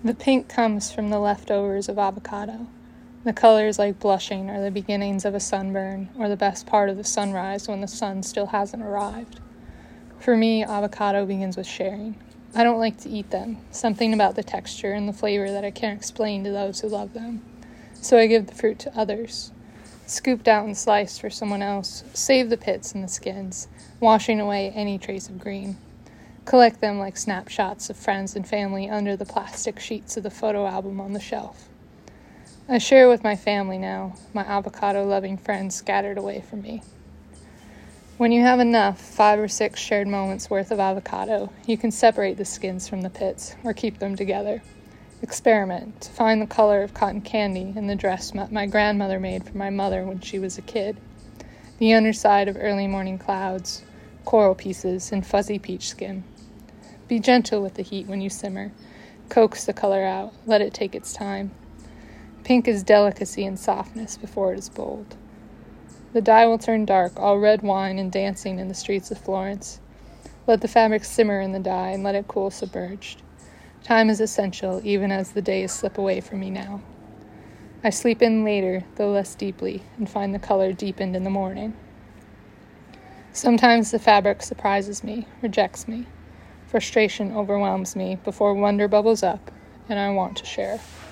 The pink comes from the leftovers of avocado. The colors like blushing are the beginnings of a sunburn, or the best part of the sunrise when the sun still hasn't arrived. For me, avocado begins with sharing. I don't like to eat them, something about the texture and the flavor that I can't explain to those who love them. So I give the fruit to others. Scooped out and sliced for someone else, save the pits and the skins, washing away any trace of green. Collect them like snapshots of friends and family under the plastic sheets of the photo album on the shelf. I share with my family now, my avocado-loving friends scattered away from me. When you have enough, 5 or 6 shared moments worth of avocado, you can separate the skins from the pits, or keep them together. Experiment to find the color of cotton candy in the dress my grandmother made for my mother when she was a kid. The underside of early morning clouds, coral pieces, and fuzzy peach skin. Be gentle with the heat when you simmer. Coax the color out. Let it take its time. Pink is delicacy and softness before it is bold. The dye will turn dark, all red wine and dancing in the streets of Florence. Let the fabric simmer in the dye and let it cool submerged. Time is essential, even as the days slip away from me now. I sleep in later, though less deeply, and find the color deepened in the morning. Sometimes the fabric surprises me, rejects me. Frustration overwhelms me before wonder bubbles up, and I want to share.